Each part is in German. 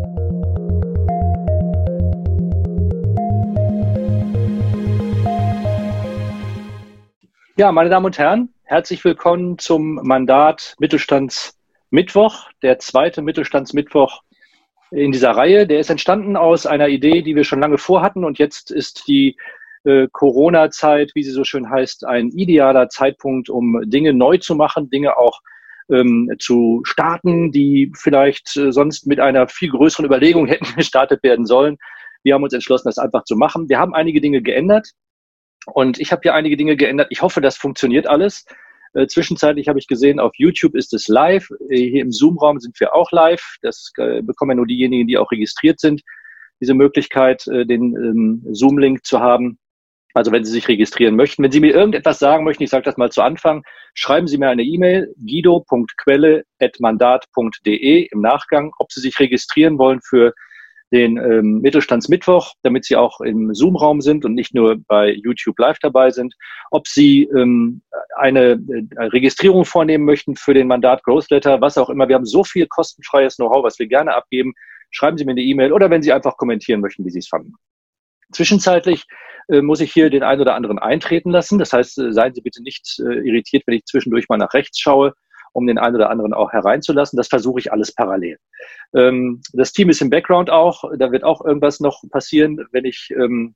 Ja, meine Damen und Herren, herzlich willkommen zum Mandat Mittelstandsmittwoch, der zweite Mittelstandsmittwoch in dieser Reihe. Der ist entstanden aus einer Idee, die wir schon lange vorhatten, und jetzt ist die Corona-Zeit, wie sie so schön heißt, ein idealer Zeitpunkt, um Dinge neu zu machen, Dinge auch zu starten, die vielleicht sonst mit einer viel größeren Überlegung hätten gestartet werden sollen. Wir haben uns entschlossen, das einfach zu machen. Wir haben einige Dinge geändert. Und ich habe hier einige Dinge geändert. Ich hoffe, das funktioniert alles. Zwischenzeitlich habe ich gesehen, auf YouTube ist es live. Hier im Zoom-Raum sind wir auch live. Das bekommen ja nur diejenigen, die auch registriert sind, diese Möglichkeit, den Zoom-Link zu haben. Also wenn Sie sich registrieren möchten. Wenn Sie mir irgendetwas sagen möchten, ich sage das mal zu Anfang, schreiben Sie mir eine E-Mail, guido.quelle@mandat.de im Nachgang, ob Sie sich registrieren wollen für den Mittelstandsmittwoch, damit Sie auch im Zoom-Raum sind und nicht nur bei YouTube live dabei sind, ob Sie eine Registrierung vornehmen möchten für den Mandat Growth Letter, was auch immer. Wir haben so viel kostenfreies Know-how, was wir gerne abgeben. Schreiben Sie mir eine E-Mail oder wenn Sie einfach kommentieren möchten, wie Sie es fanden. Zwischenzeitlich muss ich hier den einen oder anderen eintreten lassen. Das heißt, seien Sie bitte nicht irritiert, wenn ich zwischendurch mal nach rechts schaue, um den einen oder anderen auch hereinzulassen. Das versuche ich alles parallel. Das Team ist im Background auch. Da wird auch irgendwas noch passieren. Wenn ich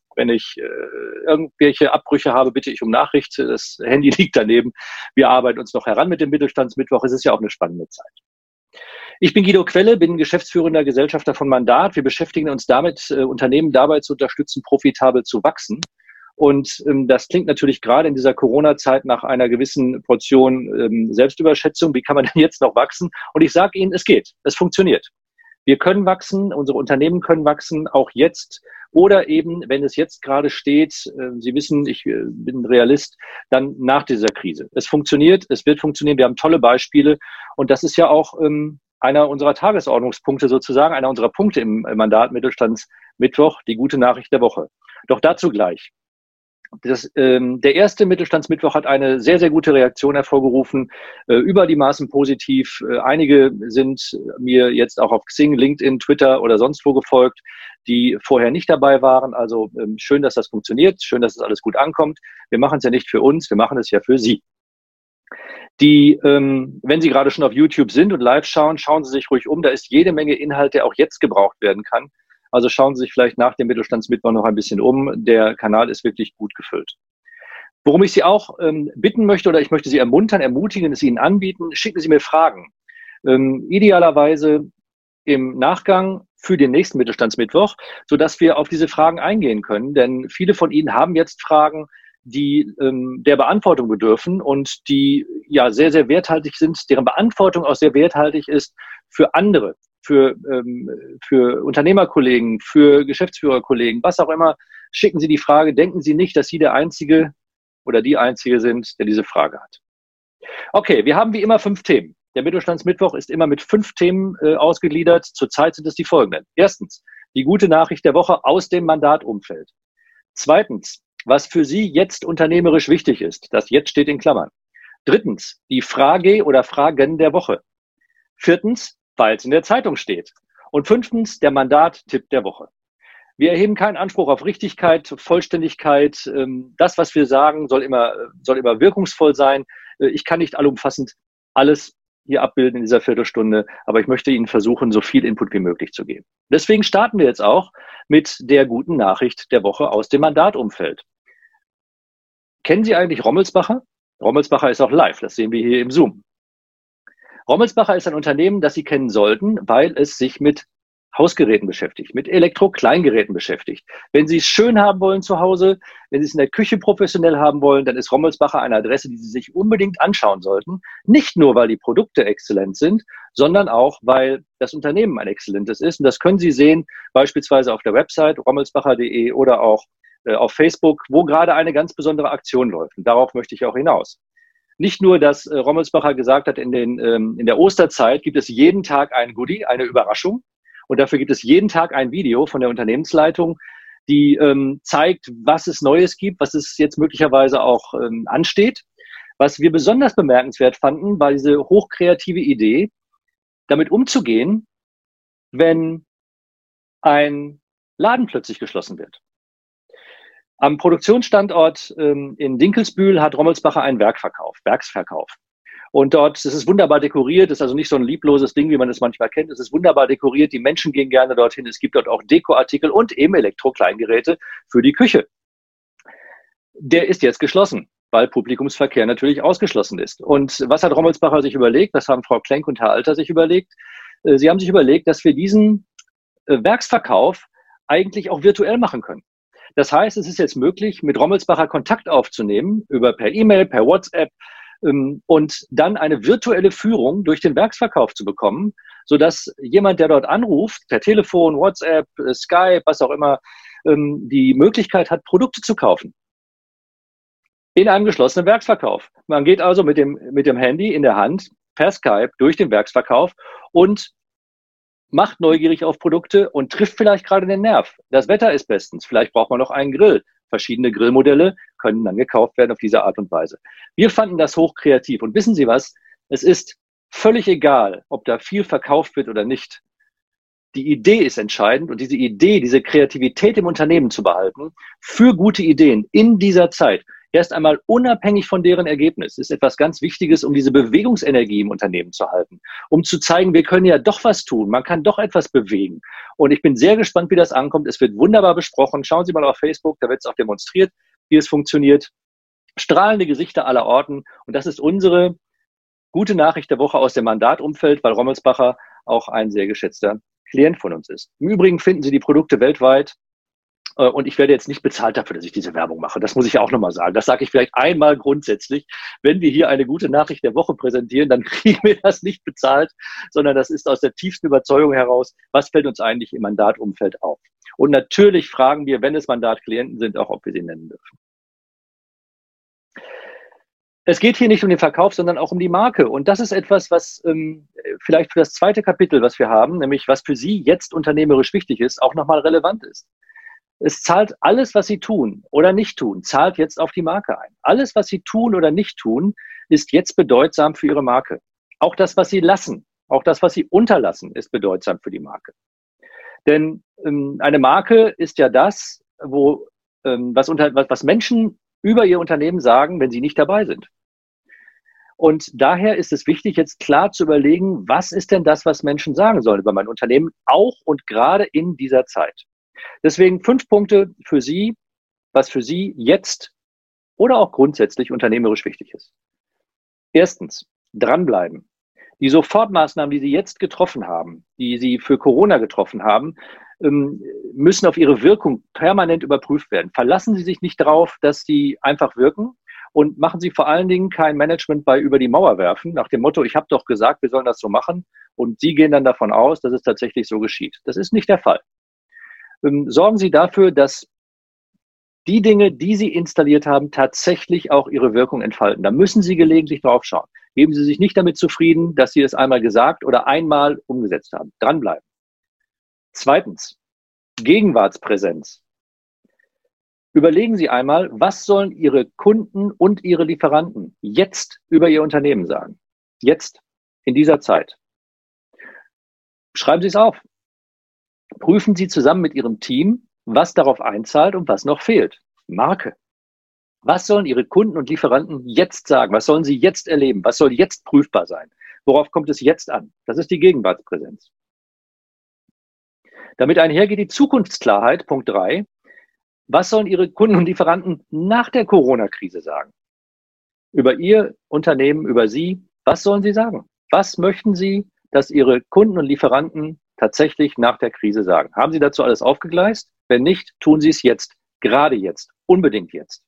irgendwelche Abbrüche habe, bitte ich um Nachricht. Das Handy liegt daneben. Wir arbeiten uns noch heran mit dem Mittelstandsmittwoch. Es ist ja auch eine spannende Zeit. Ich bin Guido Quelle, bin geschäftsführender Gesellschafter von Mandat. Wir beschäftigen uns damit, Unternehmen dabei zu unterstützen, profitabel zu wachsen. Und das klingt natürlich gerade in dieser Corona-Zeit nach einer gewissen Portion Selbstüberschätzung. Wie kann man denn jetzt noch wachsen? Und ich sage Ihnen, es geht. Es funktioniert. Wir können wachsen, unsere Unternehmen können wachsen, auch jetzt. Oder eben, wenn es jetzt gerade steht, Sie wissen, ich bin Realist, dann nach dieser Krise. Es funktioniert, es wird funktionieren. Wir haben tolle Beispiele. Und das ist ja auch einer unserer Tagesordnungspunkte sozusagen, einer unserer Punkte im Mandat Mittelstandsmittwoch, die gute Nachricht der Woche. Doch dazu gleich. Der erste Mittelstandsmittwoch hat eine sehr, sehr gute Reaktion hervorgerufen, über die Maßen positiv. Einige sind mir jetzt auch auf Xing, LinkedIn, Twitter oder sonst wo gefolgt, die vorher nicht dabei waren. Also schön, dass das funktioniert, schön, dass das alles gut ankommt. Wir machen es ja nicht für uns, wir machen es ja für Sie. Wenn Sie gerade schon auf YouTube sind und live schauen, schauen Sie sich ruhig um. Da ist jede Menge Inhalt, der auch jetzt gebraucht werden kann. Also schauen Sie sich vielleicht nach dem Mittelstandsmittwoch noch ein bisschen um. Der Kanal ist wirklich gut gefüllt. Worum ich Sie auch bitten möchte, oder ich möchte Sie ermuntern, ermutigen, es Ihnen anbieten, schicken Sie mir Fragen. Idealerweise im Nachgang für den nächsten Mittelstandsmittwoch, sodass wir auf diese Fragen eingehen können. Denn viele von Ihnen haben jetzt Fragen, die der Beantwortung bedürfen und die ja sehr, sehr werthaltig sind, deren Beantwortung auch sehr werthaltig ist für andere, für Unternehmerkollegen, für Geschäftsführerkollegen, was auch immer. Schicken Sie die Frage. Denken Sie nicht, dass Sie der Einzige oder die Einzige sind, der diese Frage hat. Okay, wir haben wie immer 5 Themen. Der Mittelstandsmittwoch ist immer mit 5 Themen ausgegliedert. Zurzeit sind es die folgenden. Erstens, die gute Nachricht der Woche aus dem Mandatumfeld. Zweitens, was für Sie jetzt unternehmerisch wichtig ist. Das jetzt steht in Klammern. Drittens, die Frage oder Fragen der Woche. Viertens, weil es in der Zeitung steht. Und 5. der Mandat-Tipp der Woche. Wir erheben keinen Anspruch auf Richtigkeit, Vollständigkeit. Das, was wir sagen, soll immer wirkungsvoll sein. Ich kann nicht allumfassend alles hier abbilden in dieser Viertelstunde, aber ich möchte Ihnen versuchen, so viel Input wie möglich zu geben. Deswegen starten wir jetzt auch mit der guten Nachricht der Woche aus dem Mandatumfeld. Kennen Sie eigentlich Rommelsbacher? Rommelsbacher ist auch live, das sehen wir hier im Zoom. Rommelsbacher ist ein Unternehmen, das Sie kennen sollten, weil es sich mit Hausgeräten beschäftigt, mit Elektro-Kleingeräten beschäftigt. Wenn Sie es schön haben wollen zu Hause, wenn Sie es in der Küche professionell haben wollen, dann ist Rommelsbacher eine Adresse, die Sie sich unbedingt anschauen sollten. Nicht nur, weil die Produkte exzellent sind, sondern auch, weil das Unternehmen ein exzellentes ist. Und das können Sie sehen, beispielsweise auf der Website rommelsbacher.de oder auch auf Facebook, wo gerade eine ganz besondere Aktion läuft. Und darauf möchte ich auch hinaus. Nicht nur, dass Rommelsbacher gesagt hat, in der Osterzeit gibt es jeden Tag ein Goodie, eine Überraschung. Und dafür gibt es jeden Tag ein Video von der Unternehmensleitung, die zeigt, was es Neues gibt, was es jetzt möglicherweise auch ansteht. Was wir besonders bemerkenswert fanden, war diese hochkreative Idee, damit umzugehen, wenn ein Laden plötzlich geschlossen wird. Am Produktionsstandort in Dinkelsbühl hat Rommelsbacher einen Werksverkauf. Und dort ist es wunderbar dekoriert, ist also nicht so ein liebloses Ding, wie man es manchmal kennt. Es ist wunderbar dekoriert, die Menschen gehen gerne dorthin. Es gibt dort auch Dekoartikel und eben Elektro-Kleingeräte für die Küche. Der ist jetzt geschlossen, weil Publikumsverkehr natürlich ausgeschlossen ist. Und was hat Rommelsbacher sich überlegt? Was haben Frau Klenk und Herr Alter sich überlegt? Sie haben sich überlegt, dass wir diesen Werksverkauf eigentlich auch virtuell machen können. Das heißt, es ist jetzt möglich, mit Rommelsbacher Kontakt aufzunehmen, per E-Mail, per WhatsApp, und dann eine virtuelle Führung durch den Werksverkauf zu bekommen, sodass jemand, der dort anruft, per Telefon, WhatsApp, Skype, was auch immer, die Möglichkeit hat, Produkte zu kaufen. In einem geschlossenen Werksverkauf. Man geht also mit dem Handy in der Hand per Skype durch den Werksverkauf und macht neugierig auf Produkte und trifft vielleicht gerade den Nerv. Das Wetter ist bestens. Vielleicht braucht man noch einen Grill. Verschiedene Grillmodelle können dann gekauft werden auf diese Art und Weise. Wir fanden das hochkreativ. Und wissen Sie was? Es ist völlig egal, ob da viel verkauft wird oder nicht. Die Idee ist entscheidend und diese Idee, diese Kreativität im Unternehmen zu behalten, für gute Ideen in dieser Zeit, erst einmal unabhängig von deren Ergebnis, ist etwas ganz Wichtiges, um diese Bewegungsenergie im Unternehmen zu halten, um zu zeigen, wir können ja doch was tun, man kann doch etwas bewegen. Und ich bin sehr gespannt, wie das ankommt. Es wird wunderbar besprochen. Schauen Sie mal auf Facebook, da wird es auch demonstriert, wie es funktioniert. Strahlende Gesichter aller Orten. Und das ist unsere gute Nachricht der Woche aus dem Mandatumfeld, weil Rommelsbacher auch ein sehr geschätzter Klient von uns ist. Im Übrigen finden Sie die Produkte weltweit. Und ich werde jetzt nicht bezahlt dafür, dass ich diese Werbung mache. Das muss ich auch nochmal sagen. Das sage ich vielleicht einmal grundsätzlich. Wenn wir hier eine gute Nachricht der Woche präsentieren, dann kriegen wir das nicht bezahlt, sondern das ist aus der tiefsten Überzeugung heraus, was fällt uns eigentlich im Mandatumfeld auf. Und natürlich fragen wir, wenn es Mandatklienten sind, auch, ob wir sie nennen dürfen. Es geht hier nicht um den Verkauf, sondern auch um die Marke. Und das ist etwas, was vielleicht für das zweite Kapitel, was wir haben, nämlich was für Sie jetzt unternehmerisch wichtig ist, auch nochmal relevant ist. Es zahlt alles, was Sie tun oder nicht tun, zahlt jetzt auf die Marke ein. Alles, was Sie tun oder nicht tun, ist jetzt bedeutsam für Ihre Marke. Auch das, was Sie lassen, auch das, was Sie unterlassen, ist bedeutsam für die Marke. Denn eine Marke ist ja das, was Menschen über ihr Unternehmen sagen, wenn sie nicht dabei sind. Und daher ist es wichtig, jetzt klar zu überlegen, was ist denn das, was Menschen sagen sollen über mein Unternehmen, auch und gerade in dieser Zeit. Deswegen 5 Punkte für Sie, was für Sie jetzt oder auch grundsätzlich unternehmerisch wichtig ist. Erstens, dranbleiben. Die Sofortmaßnahmen, die Sie jetzt getroffen haben, die Sie für Corona getroffen haben, müssen auf ihre Wirkung permanent überprüft werden. Verlassen Sie sich nicht darauf, dass die einfach wirken und machen Sie vor allen Dingen kein Management bei über die Mauer werfen, nach dem Motto, ich habe doch gesagt, wir sollen das so machen und Sie gehen dann davon aus, dass es tatsächlich so geschieht. Das ist nicht der Fall. Sorgen Sie dafür, dass die Dinge, die Sie installiert haben, tatsächlich auch ihre Wirkung entfalten. Da müssen Sie gelegentlich drauf schauen. Geben Sie sich nicht damit zufrieden, dass Sie es einmal gesagt oder einmal umgesetzt haben. Dranbleiben. Zweitens, Gegenwartspräsenz. Überlegen Sie einmal, was sollen Ihre Kunden und Ihre Lieferanten jetzt über Ihr Unternehmen sagen? Jetzt, in dieser Zeit. Schreiben Sie es auf. Prüfen Sie zusammen mit Ihrem Team, was darauf einzahlt und was noch fehlt. Marke. Was sollen Ihre Kunden und Lieferanten jetzt sagen? Was sollen sie jetzt erleben? Was soll jetzt prüfbar sein? Worauf kommt es jetzt an? Das ist die Gegenwartspräsenz. Damit einhergeht die Zukunftsklarheit, Punkt 3. Was sollen Ihre Kunden und Lieferanten nach der Corona-Krise sagen? Über Ihr Unternehmen, über Sie, was sollen Sie sagen? Was möchten Sie, dass Ihre Kunden und Lieferanten tatsächlich nach der Krise sagen? Haben Sie dazu alles aufgegleist? Wenn nicht, tun Sie es jetzt, gerade jetzt, unbedingt jetzt.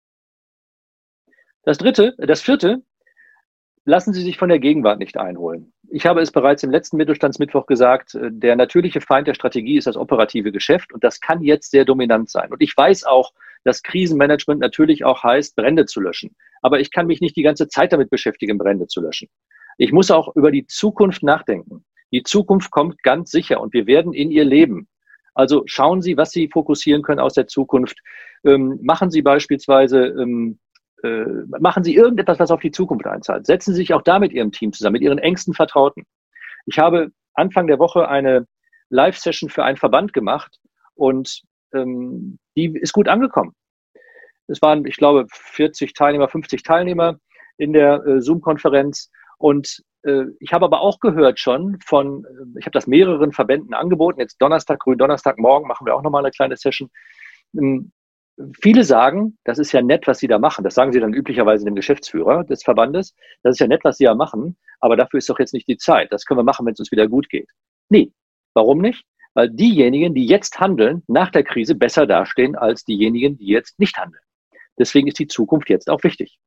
Das vierte, lassen Sie sich von der Gegenwart nicht einholen. Ich habe es bereits im letzten Mittelstandsmittwoch gesagt, der natürliche Feind der Strategie ist das operative Geschäft und das kann jetzt sehr dominant sein. Und ich weiß auch, dass Krisenmanagement natürlich auch heißt, Brände zu löschen. Aber ich kann mich nicht die ganze Zeit damit beschäftigen, Brände zu löschen. Ich muss auch über die Zukunft nachdenken. Die Zukunft kommt ganz sicher und wir werden in ihr leben. Also schauen Sie, was Sie fokussieren können aus der Zukunft. Machen Sie beispielsweise machen Sie irgendetwas, was auf die Zukunft einzahlt. Setzen Sie sich auch da mit Ihrem Team zusammen, mit Ihren engsten Vertrauten. Ich habe Anfang der Woche eine Live-Session für einen Verband gemacht und die ist gut angekommen. Es waren, ich glaube, 40 Teilnehmer, 50 Teilnehmer in der Zoom-Konferenz. Und ich habe aber auch gehört schon ich habe das mehreren Verbänden angeboten. Jetzt Gründonnerstagmorgen machen wir auch nochmal eine kleine Session. Viele sagen, das ist ja nett, was Sie da machen. Das sagen Sie dann üblicherweise dem Geschäftsführer des Verbandes. Das ist ja nett, was Sie da machen, aber dafür ist doch jetzt nicht die Zeit. Das können wir machen, wenn es uns wieder gut geht. Nee, warum nicht? Weil diejenigen, die jetzt handeln, nach der Krise besser dastehen als diejenigen, die jetzt nicht handeln. Deswegen ist die Zukunft jetzt auch wichtig.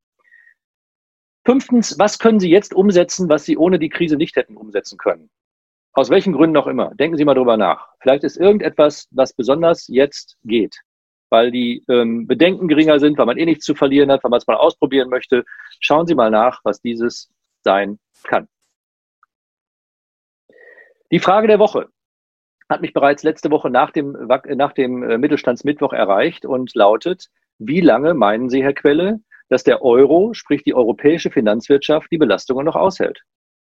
5. Was können Sie jetzt umsetzen, was Sie ohne die Krise nicht hätten umsetzen können? Aus welchen Gründen auch immer. Denken Sie mal drüber nach. Vielleicht ist irgendetwas, was besonders jetzt geht, weil die Bedenken geringer sind, weil man eh nichts zu verlieren hat, weil man es mal ausprobieren möchte. Schauen Sie mal nach, was dieses sein kann. Die Frage der Woche hat mich bereits letzte Woche nach dem Mittelstandsmittwoch erreicht und lautet: Wie lange meinen Sie, Herr Quelle, dass der Euro, sprich die europäische Finanzwirtschaft, die Belastungen noch aushält?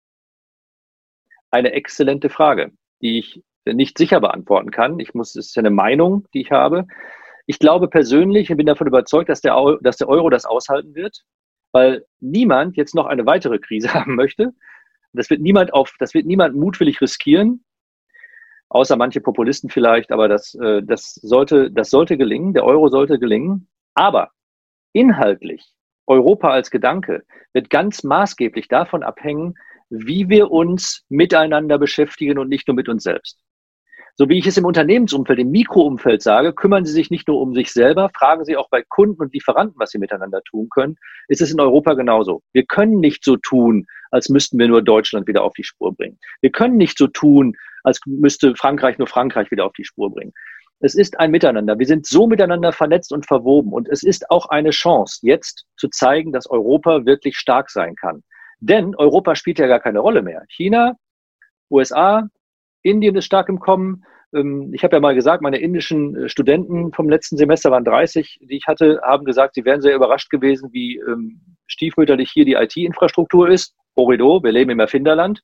Eine exzellente Frage, die ich nicht sicher beantworten kann. Es ist ja eine Meinung, die ich habe. Ich glaube persönlich und bin davon überzeugt, dass der Euro das aushalten wird, weil niemand jetzt noch eine weitere Krise haben möchte. Das wird niemand mutwillig riskieren, außer manche Populisten vielleicht, aber das sollte gelingen, der Euro sollte gelingen. Aber inhaltlich, Europa als Gedanke, wird ganz maßgeblich davon abhängen, wie wir uns miteinander beschäftigen und nicht nur mit uns selbst. So wie ich es im Unternehmensumfeld, im Mikroumfeld sage, kümmern Sie sich nicht nur um sich selber, fragen Sie auch bei Kunden und Lieferanten, was Sie miteinander tun können, ist es in Europa genauso. Wir können nicht so tun, als müssten wir nur Deutschland wieder auf die Spur bringen. Wir können nicht so tun, als müsste Frankreich nur Frankreich wieder auf die Spur bringen. Es ist ein Miteinander. Wir sind so miteinander vernetzt und verwoben. Und es ist auch eine Chance, jetzt zu zeigen, dass Europa wirklich stark sein kann. Denn Europa spielt ja gar keine Rolle mehr. China, USA, Indien ist stark im Kommen. Ich habe ja mal gesagt, meine indischen Studenten vom letzten Semester waren 30, die ich hatte, haben gesagt, sie wären sehr überrascht gewesen, wie stiefmütterlich hier die IT-Infrastruktur ist. Horrido, wir leben im Erfinderland.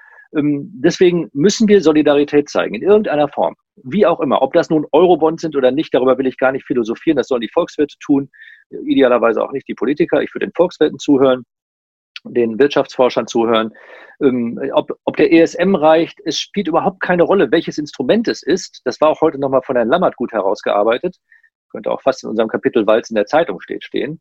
Deswegen müssen wir Solidarität zeigen, in irgendeiner Form. Wie auch immer. Ob das nun Eurobonds sind oder nicht, darüber will ich gar nicht philosophieren. Das sollen die Volkswirte tun. Idealerweise auch nicht die Politiker. Ich würde den Volkswirten zuhören, den Wirtschaftsforschern zuhören. Ob der ESM reicht, es spielt überhaupt keine Rolle, welches Instrument es ist. Das war auch heute nochmal von Herrn Lammert gut herausgearbeitet. Könnte auch fast in unserem Kapitel, weil es in der Zeitung steht, stehen.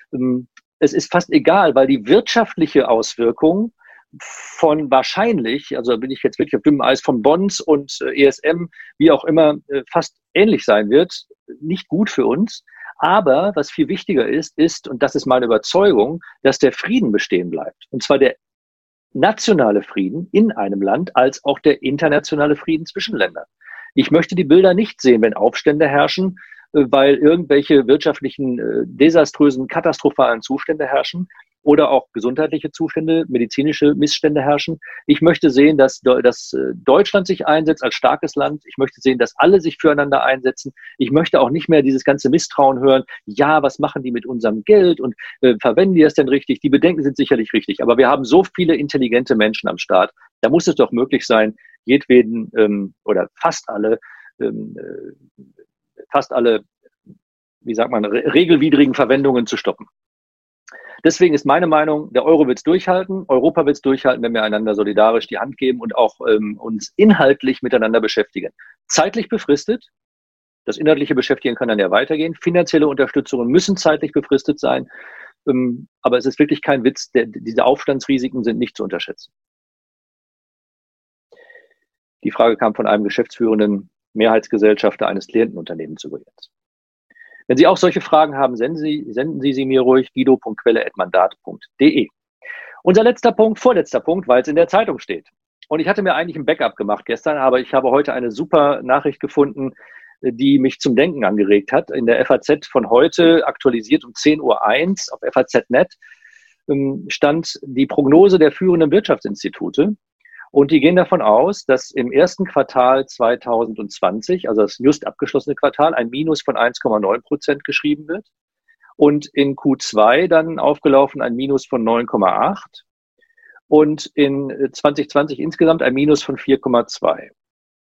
Es ist fast egal, weil die wirtschaftliche Auswirkung von wahrscheinlich, also bin ich jetzt wirklich auf dünnem Eis, von Bonds und ESM, wie auch immer, fast ähnlich sein wird. Nicht gut für uns. Aber was viel wichtiger ist, und das ist meine Überzeugung, dass der Frieden bestehen bleibt. Und zwar der nationale Frieden in einem Land als auch der internationale Frieden zwischen Ländern. Ich möchte die Bilder nicht sehen, wenn Aufstände herrschen, weil irgendwelche wirtschaftlichen, desaströsen, katastrophalen Zustände herrschen oder auch gesundheitliche Zustände, medizinische Missstände herrschen. Ich möchte sehen, dass Deutschland sich einsetzt als starkes Land. Ich möchte sehen, dass alle sich füreinander einsetzen. Ich möchte auch nicht mehr dieses ganze Misstrauen hören. Ja, was machen die mit unserem Geld und verwenden die das denn richtig? Die Bedenken sind sicherlich richtig, aber wir haben so viele intelligente Menschen am Start. Da muss es doch möglich sein, jedweden oder fast alle, wie sagt man, regelwidrigen Verwendungen zu stoppen. Deswegen ist meine Meinung, der Euro wird es durchhalten, Europa wird es durchhalten, wenn wir einander solidarisch die Hand geben und auch uns inhaltlich miteinander beschäftigen. Zeitlich befristet, das inhaltliche Beschäftigen kann dann ja weitergehen. Finanzielle Unterstützungen müssen zeitlich befristet sein, aber es ist wirklich kein Witz, diese Aufstandsrisiken sind nicht zu unterschätzen. Die Frage kam von einem geschäftsführenden Mehrheitsgesellschafter eines Klientenunternehmens übrigens. Wenn Sie auch solche Fragen haben, senden Sie sie mir ruhig, guido.quelle@mandat.de. Unser vorletzter Punkt, weil es in der Zeitung steht. Und ich hatte mir eigentlich ein Backup gemacht gestern, aber ich habe heute eine super Nachricht gefunden, die mich zum Denken angeregt hat. In der FAZ von heute, aktualisiert um 10:01 Uhr auf FAZ.net, stand die Prognose der führenden Wirtschaftsinstitute. Und die gehen davon aus, dass im ersten Quartal 2020, also das just abgeschlossene Quartal, ein Minus von 1,9% geschrieben wird. Und in Q2 dann aufgelaufen ein Minus von 9,8. Und in 2020 insgesamt ein Minus von 4,2.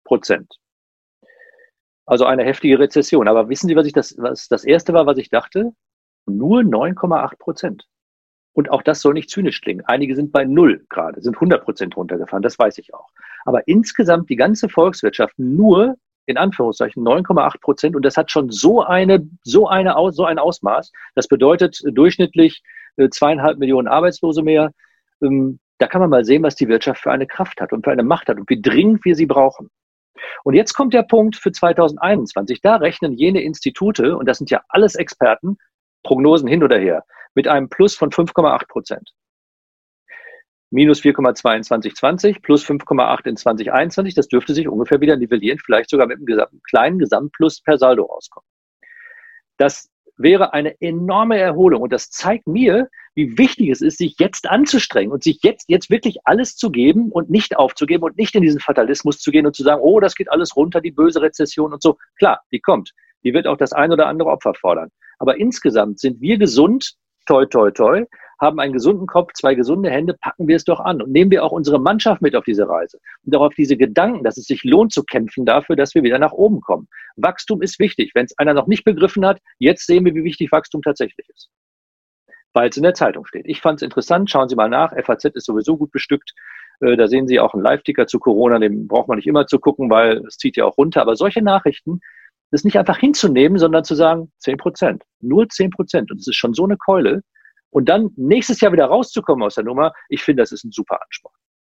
Also eine heftige Rezession. Aber wissen Sie, was das erste war, was ich dachte? Nur 9,8%. Und auch das soll nicht zynisch klingen. Einige sind bei 0 gerade, sind 100% runtergefahren, das weiß ich auch. Aber insgesamt die ganze Volkswirtschaft nur, in Anführungszeichen, 9,8%. Und das hat schon so ein Ausmaß. Das bedeutet durchschnittlich 2,5 Millionen Arbeitslose mehr. Da kann man mal sehen, was die Wirtschaft für eine Kraft hat und für eine Macht hat und wie dringend wir sie brauchen. Und jetzt kommt der Punkt für 2021. Da rechnen jene Institute, und das sind ja alles Experten, Prognosen hin oder her, mit einem Plus von 5,8%. Minus 4,2 in 2020, plus 5,8 in 2021. Das dürfte sich ungefähr wieder nivellieren, vielleicht sogar mit einem kleinen Gesamtplus per Saldo rauskommen. Das wäre eine enorme Erholung. Und das zeigt mir, wie wichtig es ist, sich jetzt anzustrengen und sich jetzt wirklich alles zu geben und nicht aufzugeben und nicht in diesen Fatalismus zu gehen und zu sagen, oh, das geht alles runter, die böse Rezession und so. Klar, die kommt. Die wird auch das ein oder andere Opfer fordern. Aber insgesamt sind wir gesund, toi, toi, toi, haben einen gesunden Kopf, 2 gesunde Hände, packen wir es doch an und nehmen wir auch unsere Mannschaft mit auf diese Reise und auch auf diese Gedanken, dass es sich lohnt zu kämpfen dafür, dass wir wieder nach oben kommen. Wachstum ist wichtig. Wenn es einer noch nicht begriffen hat, jetzt sehen wir, wie wichtig Wachstum tatsächlich ist. Weil es in der Zeitung steht. Ich fand es interessant, schauen Sie mal nach, FAZ ist sowieso gut bestückt. Da sehen Sie auch einen Live-Ticker zu Corona, den braucht man nicht immer zu gucken, weil es zieht ja auch runter. Aber solche Nachrichten, das nicht einfach hinzunehmen, sondern zu sagen, 10%, nur 10%. Und es ist schon so eine Keule. Und dann nächstes Jahr wieder rauszukommen aus der Nummer, ich finde, das ist ein super Ansporn.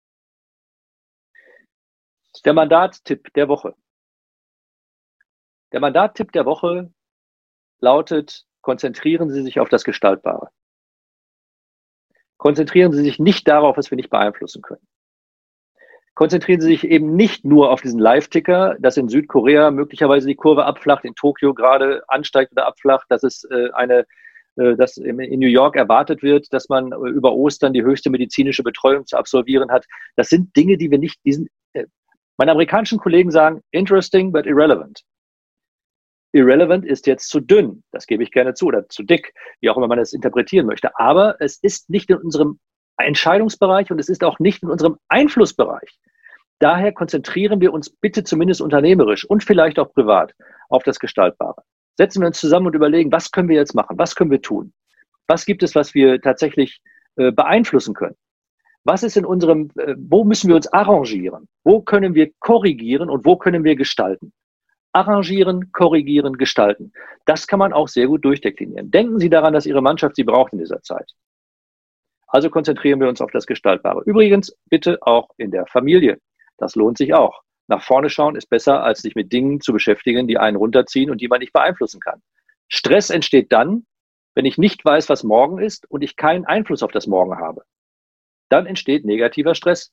Der Mandat-Tipp der Woche. Der Mandat-Tipp der Woche lautet, konzentrieren Sie sich auf das Gestaltbare. Konzentrieren Sie sich nicht darauf, was wir nicht beeinflussen können. Konzentrieren Sie sich eben nicht nur auf diesen Live-Ticker, dass in Südkorea möglicherweise die Kurve abflacht, in Tokio gerade ansteigt oder abflacht, dass es dass in New York erwartet wird, dass man über Ostern die höchste medizinische Betreuung zu absolvieren hat. Das sind Dinge, die wir nicht, meine amerikanischen Kollegen sagen, interesting but irrelevant. Irrelevant ist jetzt zu dünn, das gebe ich gerne zu, oder zu dick, wie auch immer man das interpretieren möchte. Aber es ist nicht in unserem Entscheidungsbereich und es ist auch nicht in unserem Einflussbereich. Daher konzentrieren wir uns bitte zumindest unternehmerisch und vielleicht auch privat auf das Gestaltbare. Setzen wir uns zusammen und überlegen, was können wir jetzt machen? Was können wir tun? Was gibt es, was wir tatsächlich beeinflussen können? Was ist in unserem, wo müssen wir uns arrangieren? Wo können wir korrigieren und wo können wir gestalten? Arrangieren, korrigieren, gestalten. Das kann man auch sehr gut durchdeklinieren. Denken Sie daran, dass Ihre Mannschaft Sie braucht in dieser Zeit. Also konzentrieren wir uns auf das Gestaltbare. Übrigens, bitte auch in der Familie. Das lohnt sich auch. Nach vorne schauen ist besser, als sich mit Dingen zu beschäftigen, die einen runterziehen und die man nicht beeinflussen kann. Stress entsteht dann, wenn ich nicht weiß, was morgen ist und ich keinen Einfluss auf das Morgen habe. Dann entsteht negativer Stress.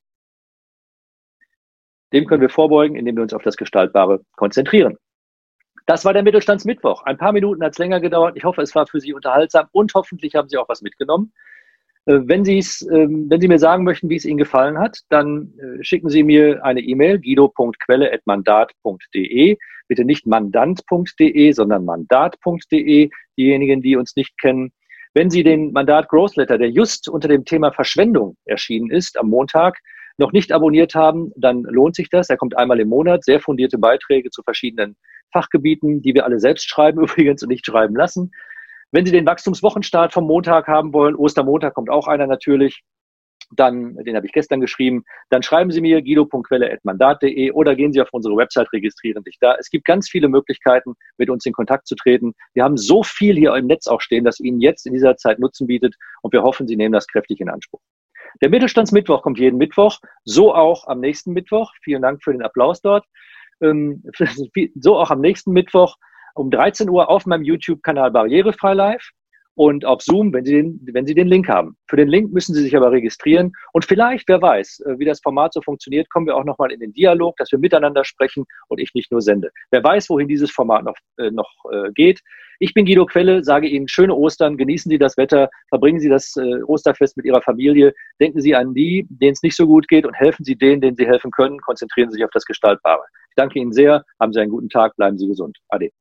Dem können wir vorbeugen, indem wir uns auf das Gestaltbare konzentrieren. Das war der Mittelstandsmittwoch. Ein paar Minuten hat es länger gedauert. Ich hoffe, es war für Sie unterhaltsam und hoffentlich haben Sie auch was mitgenommen. Wenn Sie mir sagen möchten, wie es Ihnen gefallen hat, dann schicken Sie mir eine E-Mail, guido.quelle@mandat.de. Bitte nicht mandant.de, sondern mandat.de, diejenigen, die uns nicht kennen. Wenn Sie den Mandat Growth Letter, der just unter dem Thema Verschwendung erschienen ist, am Montag, noch nicht abonniert haben, dann lohnt sich das. Er kommt einmal im Monat, sehr fundierte Beiträge zu verschiedenen Fachgebieten, die wir alle selbst schreiben übrigens und nicht schreiben lassen. Wenn Sie den Wachstumswochenstart vom Montag haben wollen, Ostermontag kommt auch einer natürlich, dann, den habe ich gestern geschrieben, dann schreiben Sie mir guido.quelle@mandat.de oder gehen Sie auf unsere Website, registrieren sich da. Es gibt ganz viele Möglichkeiten, mit uns in Kontakt zu treten. Wir haben so viel hier im Netz auch stehen, dass Ihnen jetzt in dieser Zeit Nutzen bietet und wir hoffen, Sie nehmen das kräftig in Anspruch. Der Mittelstandsmittwoch kommt jeden Mittwoch, so auch am nächsten Mittwoch. Vielen Dank für den Applaus dort. So auch am nächsten Mittwoch um 13 Uhr auf meinem YouTube-Kanal Barrierefrei Live und auf Zoom, wenn Sie den Link haben. Für den Link müssen Sie sich aber registrieren und vielleicht, wer weiß, wie das Format so funktioniert, kommen wir auch nochmal in den Dialog, dass wir miteinander sprechen und ich nicht nur sende. Wer weiß, wohin dieses Format noch geht. Ich bin Guido Quelle, sage Ihnen schöne Ostern, genießen Sie das Wetter, verbringen Sie das Osterfest mit Ihrer Familie, denken Sie an die, denen es nicht so gut geht und helfen Sie denen Sie helfen können, konzentrieren Sie sich auf das Gestaltbare. Ich danke Ihnen sehr, haben Sie einen guten Tag, bleiben Sie gesund. Ade.